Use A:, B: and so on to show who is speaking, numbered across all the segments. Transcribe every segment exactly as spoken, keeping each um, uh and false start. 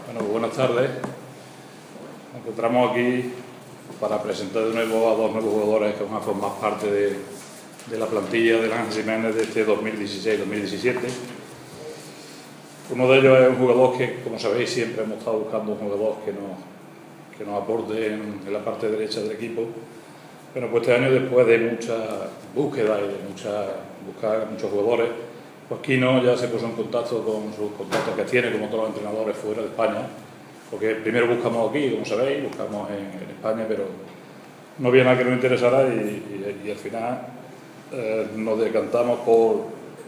A: Bueno, buenas tardes. Nos encontramos aquí para presentar de nuevo a dos nuevos jugadores que van a formar parte de, de la plantilla del Ángel Jiménez de este dos mil dieciséis dos mil diecisiete. Uno de ellos es un jugador que, como sabéis, siempre hemos estado buscando un jugador que nos, que nos aporte en, en la parte derecha del equipo. Bueno, pues este año, después de mucha búsqueda y de mucha, buscar muchos jugadores, pues Quino ya se puso en contacto con sus contactos que tiene, como todos los entrenadores fuera de España, porque primero buscamos aquí, como sabéis, buscamos en, en España, pero no había nada que nos interesara y, y, y al final eh, nos decantamos por,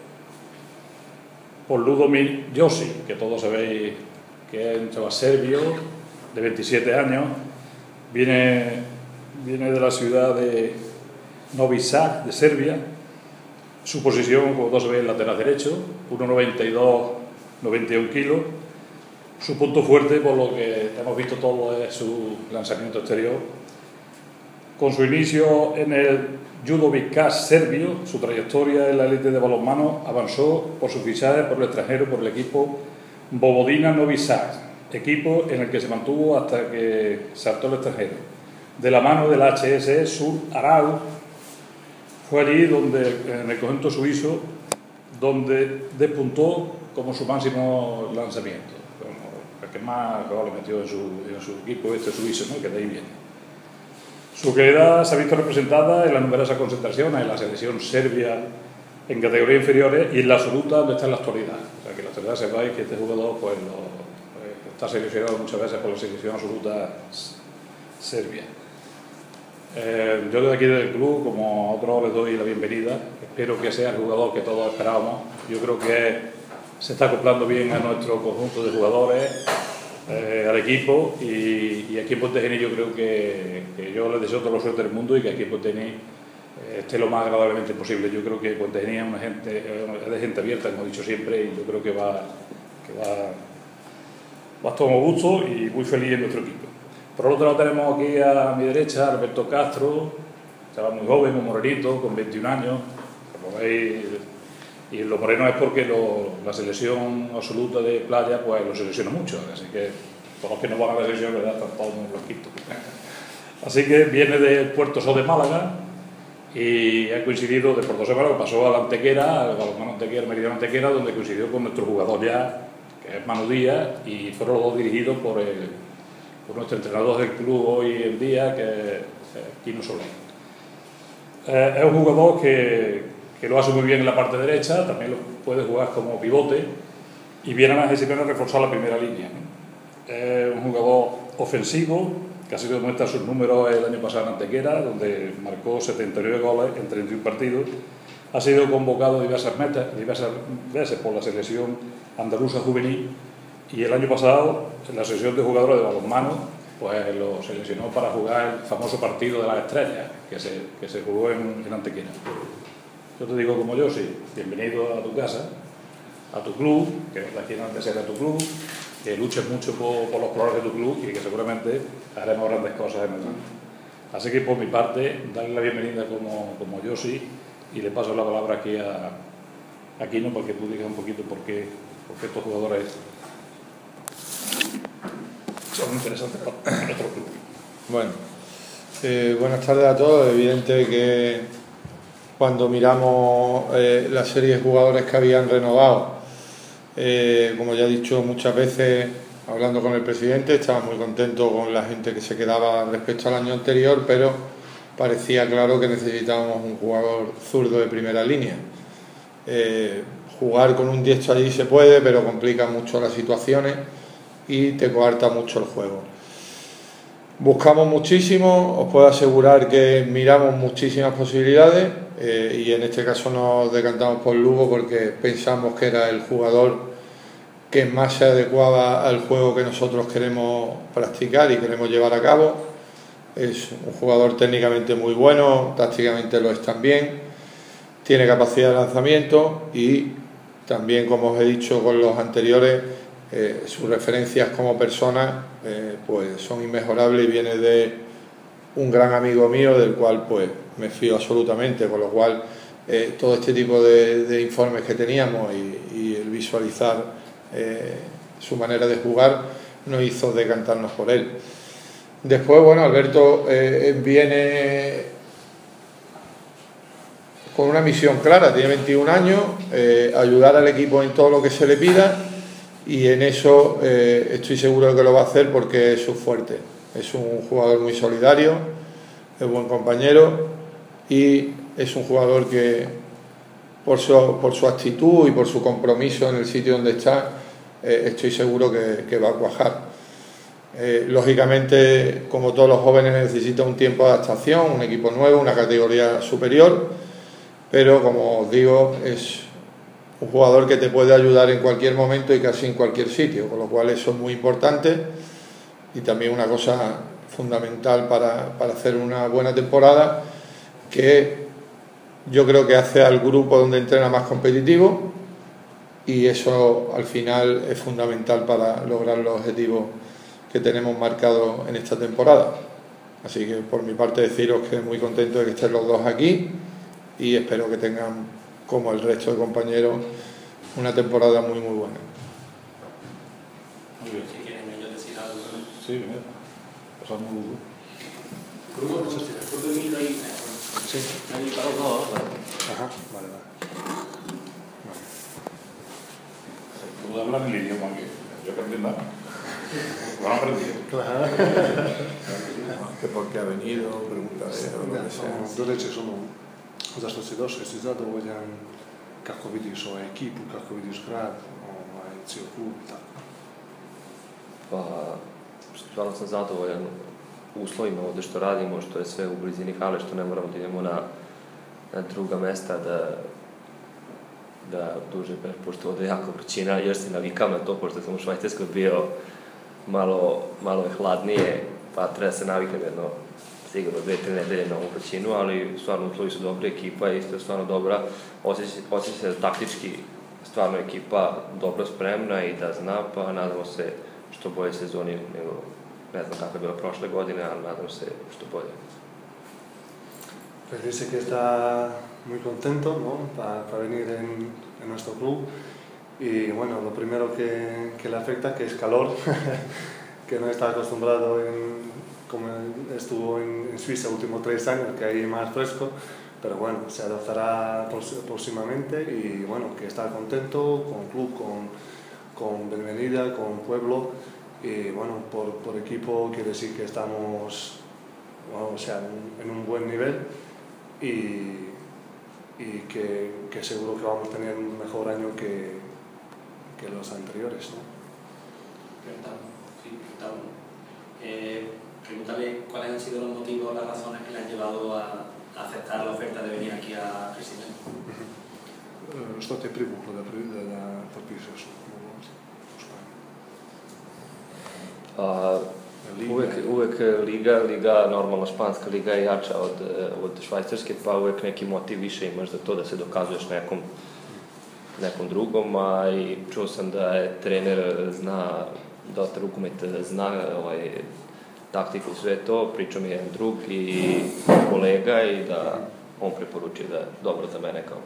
A: por Ludomir Josic, que todos sabéis que es un chaval serbio de veintisiete años, viene, viene de la ciudad de Novi Sad, de Serbia. Su posición, como todos sabéis, es lateral derecho, uno noventa y dos, noventa y uno kilos. Su punto fuerte, por lo que hemos visto todo, es su lanzamiento exterior. Con su inicio en el Judo Vizcas serbio, su trayectoria en la élite de balonmano avanzó por su fichaje por el extranjero, por el equipo Vojvodina Novi Sad, equipo en el que se mantuvo hasta que saltó al extranjero. De la mano del H S Sur Arau, fue allí donde, en el conjunto suizo, donde despuntó como su máximo lanzamiento. Como el que más goles metió en su, en su equipo, este suizo, ¿no? Que de ahí viene. Su calidad se ha visto representada en las numerosas concentraciones en la selección serbia en categorías inferiores y en la absoluta, donde está en la actualidad. O sea, que en la actualidad sepáis que este jugador pues, lo, está seleccionado muchas veces por la selección absoluta serbia. Eh, yo desde aquí del club, como a otros, les doy la bienvenida. Espero que sea el jugador que todos esperábamos. Yo creo que se está acoplando bien a nuestro conjunto de jugadores, eh, al equipo, y, y aquí en Pontejeni yo creo que, que yo les deseo toda la suerte del mundo y que aquí en Pontejeni eh, esté lo más agradablemente posible. Yo creo que Pontejeni es una gente, es de gente abierta, como he dicho siempre, y yo creo que va, que va, va a estar muy gusto y muy feliz en nuestro equipo. Por otro lado tenemos aquí a mi derecha a Alberto Castro, chaval muy joven, muy morenito, con veintiún años, como veis, y lo moreno es porque lo, la selección absoluta de playa pues lo selecciona mucho, así que todos los que no van a la selección, ¿verdad?, están todos muy blanquitos. Así que viene de Puerto Só de Málaga y ha coincidido de Puerto Só de Málaga, pasó a la Antequera, al balonmano Antequera, Meridiano Antequera, donde coincidió con nuestro jugador ya, que es Manu Díaz, y fueron los dos dirigidos por el por nuestro entrenador del club hoy en día, que es Quino Soler. Eh, es un jugador que, que lo hace muy bien en la parte derecha, también lo puede jugar como pivote, y viene a Jiménez a reforzar la primera línea, ¿no? Es un jugador ofensivo, que ha sido demuestra sus números el año pasado en Antequera, donde marcó setenta y nueve goles en treinta y uno partidos. Ha sido convocado diversas, metas, diversas veces por la selección andaluza juvenil, y el año pasado, en la sesión de jugadores de balonmano, pues lo seleccionó para jugar el famoso partido de las estrellas, que se, que se jugó en, en Antequera. Yo te digo como yo, sí, bienvenido a tu casa, a tu club, que de aquí en antes era tu club, que luches mucho por, por los colores de tu club y que seguramente haremos grandes cosas en el mundo. Así que por mi parte, darle la bienvenida como, como yo sí, y le paso la palabra aquí a, a Quino, para que tú digas un poquito por qué, por qué estos jugadores son interesantes para nuestro club.
B: Bueno, eh, buenas tardes a todos. Es evidente que cuando miramos eh, la serie de jugadores que habían renovado, eh, como ya he dicho muchas veces hablando con el presidente, estaba muy contento con la gente que se quedaba respecto al año anterior, pero parecía claro que necesitábamos un jugador zurdo de primera línea. Eh, jugar con un diestro allí se puede, pero complica mucho las situaciones y te coarta mucho el juego. Buscamos muchísimo, os puedo asegurar que miramos muchísimas posibilidades, eh, y en este caso nos decantamos por Lugo porque pensamos que era el jugador que más se adecuaba al juego que nosotros queremos practicar y queremos llevar a cabo. Es un jugador técnicamente muy bueno, tácticamente lo es también, tiene capacidad de lanzamiento y también, como os he dicho con los anteriores, Eh, sus referencias como persona eh, pues son inmejorables y viene de un gran amigo mío del cual pues me fío absolutamente, con lo cual eh, todo este tipo de, de informes que teníamos y, y el visualizar eh, su manera de jugar nos hizo decantarnos por él. Después, bueno, Alberto eh, viene con una misión clara, tiene veintiún años, eh, ayudar al equipo en todo lo que se le pida, y en eso eh, estoy seguro de que lo va a hacer porque es su fuerte. Es un jugador muy solidario, es buen compañero y es un jugador que por su, por su actitud y por su compromiso en el sitio donde está, eh, estoy seguro que, que va a cuajar. Eh, lógicamente, como todos los jóvenes, necesita un tiempo de adaptación, un equipo nuevo, una categoría superior, pero como os digo, es un jugador que te puede ayudar en cualquier momento y casi en cualquier sitio, con lo cual eso es muy importante y también una cosa fundamental para, para hacer una buena temporada, que yo creo que hace al grupo donde entrena más competitivo, y eso al final es fundamental para lograr los objetivos que tenemos marcados en esta temporada. Así que por mi parte deciros que muy contento de que estén los dos aquí y espero que tengan, como el resto de compañeros, una temporada muy muy buena.
C: Muy bien. Si quieren ellos decir algo.
A: Sí, mira. Pasamos muy bien.
C: Grupo, ¿por qué micro ahí?
D: Sí.
C: Ahí para los dos.
D: Ajá, vale, vale.
A: Puedo hablar el idioma que yo aprendí nada. Lo han aprendido.
D: Claro.
B: Que por qué ha venido, pregunta o lo que sea.
D: До речі, що ну, за що си došao, jesi zadovoljan, kako vidiš ovaj ekipu, kako vidiš grad, ovaj, cijel klub i tako?
E: Pa, stvarno sam zadovoljan uslovima ovdje što radimo, što je sve u blizini hale, što ne moramo da idemo na, na druga mesta, da, da duže, pošto ovdje je jako vrućina, još se navikam na to, pošto sam u Švajcarskoj bio, malo, malo je hladnije, pa treba se naviknem jedno, sigurno dve, tri nedelje na ovu vrućinu, ali stvarno uslovi su dobri, ekipa je isto stvarno dobra, osjeća se da taktički stvarno ekipa dobro spremna i da zna, pa nadamo se što bolje sezoni nego, ne znam kako je bilo prošle godine, ali nadam se što bolje.
D: Pues dice que está muy contento, ¿no? para, para venir en, en nuestro club, y bueno, lo primero que, que le afecta que es calor, que no está acostumbrado en, como estuvo en, en Suiza los últimos tres años, que ahí es más fresco, pero bueno, se adaptará próximamente y bueno, que está contento con el club, con, con Benvenida, con Pueblo, y bueno, por, por equipo quiere decir que estamos, bueno, o sea, en, en un buen nivel y, y que, que seguro que vamos a tener un mejor año que, que los anteriores, ¿no?
C: Preguntamos, sí, preguntamos. Eh, pregúntale cuáles han sido los motivos, las razones que le han llevado a, a aceptar la oferta de venir aquí a Presidente.
D: Što te privuklo da, da, da potpišeš u Španiji?
E: A, uvek, uvek liga, liga, normalno španska liga je jača od, od švajcarske, pa uvek neki motiv više imaš za to da se dokazuješ nekom, nekom drugom, a i čuo sam da je trener zna, dosta rukomet zna ovaj, taktiku i sve to, pričao mi je jedan drug i kolega i da on preporučuje da je dobro za mene kao.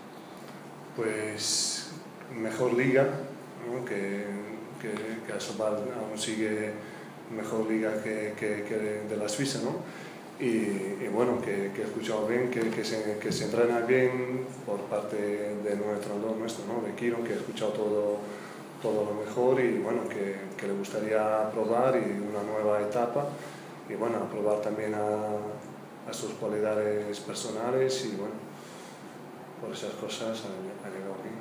D: Pues mejor liga, ¿no? que, que, que Asobal aún sigue mejor liga que, que, que de la Suiza, ¿no? Y, y bueno, que, que he escuchado bien, que, que, se, que se entrena bien por parte de nuestro entrenador nuestro, ¿no? De Kiron, que he escuchado todo, todo lo mejor y bueno, que, que le gustaría probar y una nueva etapa y bueno, probar también a, a sus cualidades personales y bueno, por esas cosas ha, ha llegado aquí.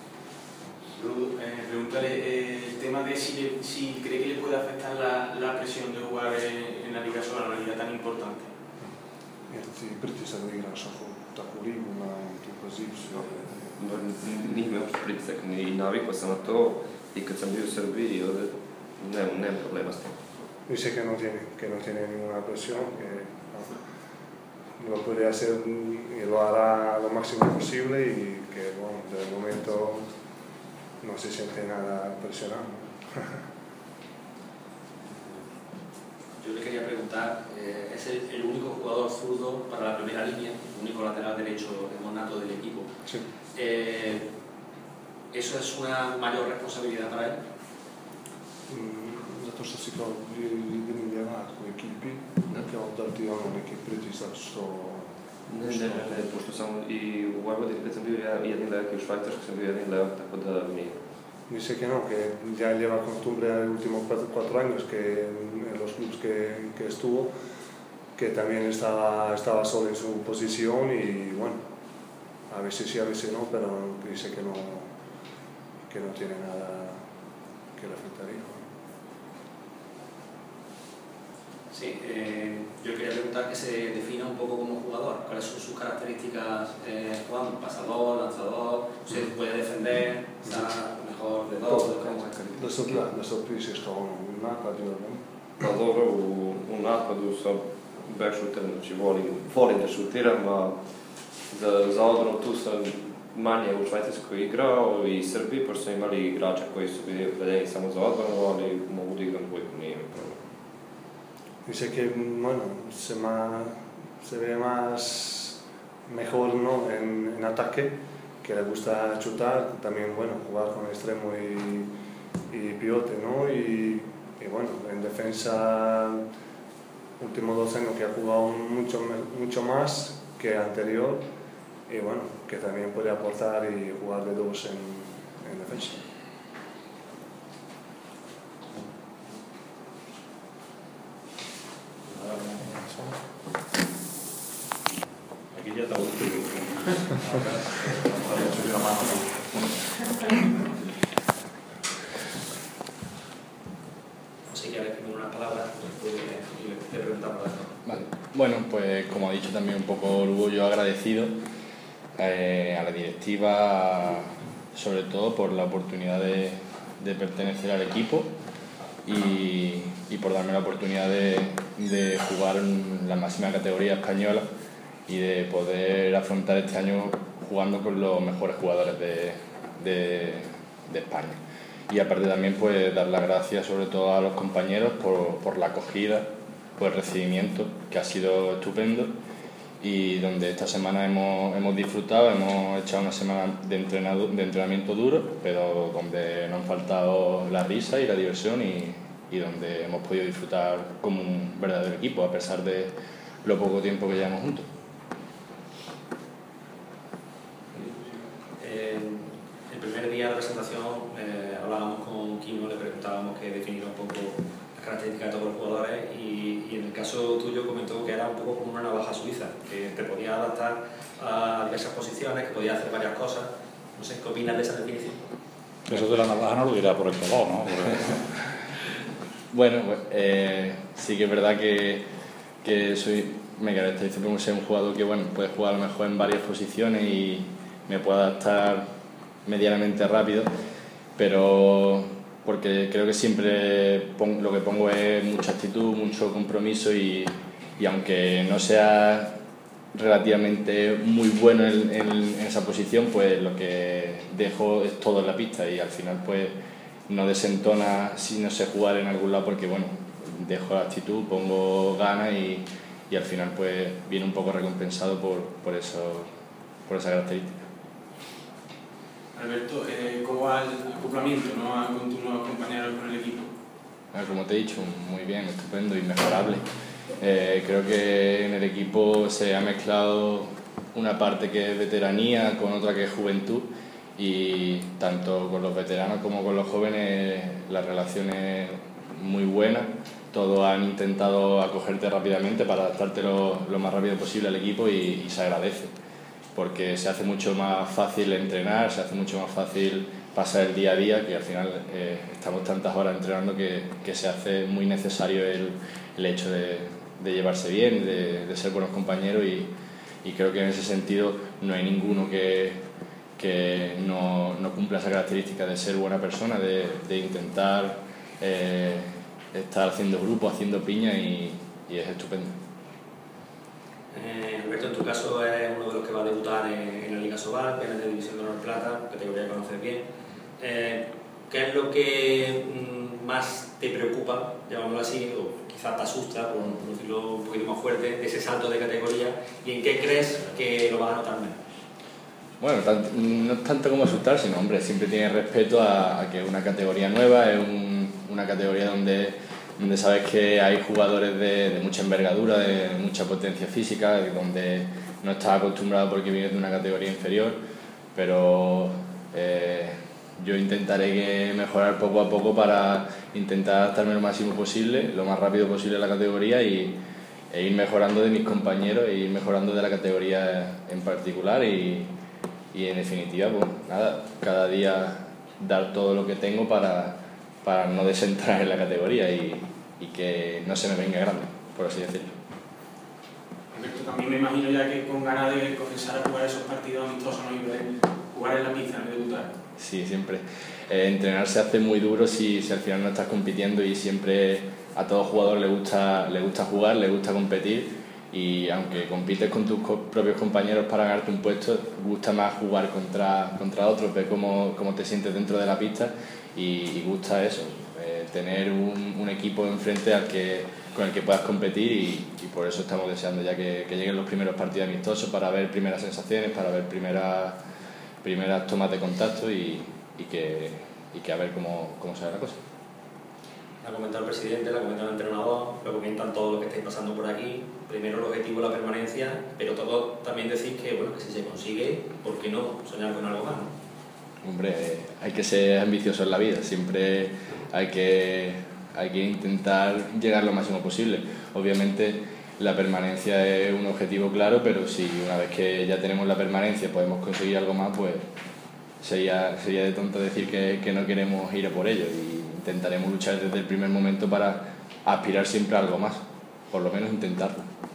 C: Eh, pregúntale eh, el tema de si, le, si cree que le puede afectar la, la presión de jugar en, en la Liga Sola, una liga tan importante.
D: Jer ti pritisak da igraš ako takvu ligu na tu poziciju?
E: Nije me uopšte pritisak, ni navikao sam na to i kad sam bio u Srbiji i ovdje nemam, nemam problema s tim.
D: Dice que no tiene, que no tiene ninguna presión, que no, lo puede hacer y lo hará lo máximo posible y que bueno, de momento no se siente nada presionado.
C: Yo le quería preguntar, eh, es el, el único jugador zurdo para la primera línea, el único lateral derecho nato del equipo.
D: Sí.
C: Eh, ¿Eso es una mayor responsabilidad para él?
D: questo si può migliorare con ekipi, neke dati ono neki pritisak što...
E: Ne, ne, ne, ne, pošto sam i u Vojvodini kad sam bio jedin levak i u Švajcarskoj sam bio jedin levak, tako da mi...
D: Dice que no, que ya lleva costumbre en los últimos cuatro, cuatro años que en los clubes que, que estuvo, que también estaba, estaba solo en su posición y bueno, a veces sí, a veces no, pero dice que no, que no tiene nada que le afectaría.
C: Sí, eh, yo quería preguntar que se defina un poco como jugador, cuáles son sus características eh, jugando, pasador, lanzador, se puede defender, está mejor de dos, de cómo es.
D: Da se odgleda, da se opišeš kao ono, u napadu, ne?
E: Pa dobro, u, u napadu sam back shooter, znači volim, volim da šutiram, a za, za odbranu tu sam manje u Švajcarskoj igrao i Srbiji, pošto sam imali igrača koji su bili opredeljeni samo za odbranu, ali mogu da igram dvojku, nije mi problem.
D: Dice que, bueno, se, ma, se ve más mejor, ¿no?, en, en ataque, que le gusta chutar, también, bueno, jugar con extremo y, y pivote, ¿no? Y, y bueno, en defensa, últimos dos años que ha jugado mucho, mucho más que anterior, y bueno, que también puede aportar y jugar de dos en, en defensa.
A: Aquí ya te gusta. Una mano.
C: No sé, quieres primero unas palabras después de preguntar por esto.
F: Vale. Bueno, pues como ha dicho también un poco orgullo agradecido eh, a la directiva, sobre todo por la oportunidad de, de pertenecer al equipo y, y por darme la oportunidad de, de jugar en la máxima categoría española y de poder afrontar este año jugando con los mejores jugadores de, de, de España. Y aparte también pues dar las gracias sobre todo a los compañeros por, por la acogida, por el recibimiento, que ha sido estupendo y donde esta semana hemos, hemos disfrutado, hemos echado una semana de, entrenado, de entrenamiento duro, pero donde no han faltado la risa y la diversión y, y donde hemos podido disfrutar como un verdadero equipo a pesar de lo poco tiempo que llevamos juntos.
C: Eh, el primer día de la presentación eh, hablábamos con Kino, le preguntábamos que definiera un poco las características de todos los jugadores y, y en el caso tuyo comentó que era un poco como una navaja suiza, que te podía adaptar a diversas posiciones, que podía hacer varias cosas. No sé, ¿qué opinas de esa definición?
A: Eso de la navaja no lo dirá por el color, ¿no? Porque...
F: Bueno, pues, eh, sí que es verdad que, que soy, me caracterizo por ser un jugador que bueno, puede jugar a lo mejor en varias posiciones y me puedo adaptar medianamente rápido, pero porque creo que siempre pongo, lo que pongo es mucha actitud, mucho compromiso y, y aunque no sea relativamente muy bueno en, en, en esa posición, pues lo que dejo es todo en la pista y al final pues no desentona si no sé jugar en algún lado porque bueno, dejo la actitud, pongo ganas y, y al final pues viene un poco recompensado por, por, eso, por esa característica.
G: Alberto, eh, ¿cómo va el acoplamiento, ¿no?, con tus nuevos compañeros con el equipo?
F: Bueno, como te he dicho, muy bien, estupendo, inmejorable. Eh, creo que en el equipo se ha mezclado una parte que es veteranía con otra que es juventud y tanto con los veteranos como con los jóvenes la relación es muy buena. Todos han intentado acogerte rápidamente para adaptarte lo, lo más rápido posible al equipo y, y se agradece, porque se hace mucho más fácil entrenar, se hace mucho más fácil pasar el día a día, que al final eh, estamos tantas horas entrenando que, que se hace muy necesario el, el hecho de, de llevarse bien, de, de ser buenos compañeros y, y creo que en ese sentido no hay ninguno que, que no, no cumpla esa característica de ser buena persona, de, de intentar eh, estar haciendo grupo, haciendo piña y, y es estupendo.
C: Eh, Alberto, en tu caso eres uno de los que va a debutar en, en la Liga Sobal, vienes de División de Honor Plata, categoría que conoces bien. Eh, ¿Qué es lo que mm, más te preocupa, llamándolo así, o quizás te asusta, por, por decirlo un poquito más fuerte, de ese salto de categoría y en qué crees que lo vas a notar menos?
F: Bueno, tanto, no es tanto como asustar, sino hombre, siempre tienes respeto a, a que es una categoría nueva, es un, una categoría donde donde sabes que hay jugadores de, de mucha envergadura, de, de mucha potencia física, donde no estás acostumbrado porque vienes de una categoría inferior, pero eh, yo intentaré que mejorar poco a poco para intentar adaptarme lo máximo posible, lo más rápido posible a la categoría y e ir mejorando de mis compañeros e ir mejorando de la categoría en particular y, y en definitiva, pues nada, cada día dar todo lo que tengo para, para no desentrar en la categoría y, y que no se me venga grande, por así decirlo.
G: Alberto, también me imagino ya que con ganas de comenzar a jugar esos partidos amistosos, ¿no? Y de jugar en la pista, no debutar.
F: Sí, siempre. Eh, entrenar se hace muy duro si, si al final no estás compitiendo y siempre a todo jugador le gusta, le gusta jugar, le gusta competir y aunque compites con tus co propios compañeros para ganarte un puesto, gusta más jugar contra, contra otros, ver cómo, cómo te sientes dentro de la pista y, y gusta eso, eh, tener un, un equipo enfrente al que, con el que puedas competir y, y por eso estamos deseando ya que, que lleguen los primeros partidos amistosos para ver primeras sensaciones, para ver primeras, primeras tomas de contacto y, y, que, y que a ver cómo, cómo sale la cosa.
C: La ha comentado el presidente, la ha comentado el entrenador, lo comentan todos los que estáis pasando por aquí. Primero el objetivo es la permanencia, pero todos también decís que, bueno, que si se consigue, ¿por qué no soñar con algo más, ¿no?
F: Hombre, hay que ser ambicioso en la vida, siempre hay que, hay que intentar llegar lo máximo posible. Obviamente la permanencia es un objetivo claro, pero si una vez que ya tenemos la permanencia podemos conseguir algo más, pues sería, sería de tonto decir que, que no queremos ir a por ello y intentaremos luchar desde el primer momento para aspirar siempre a algo más, por lo menos intentarlo.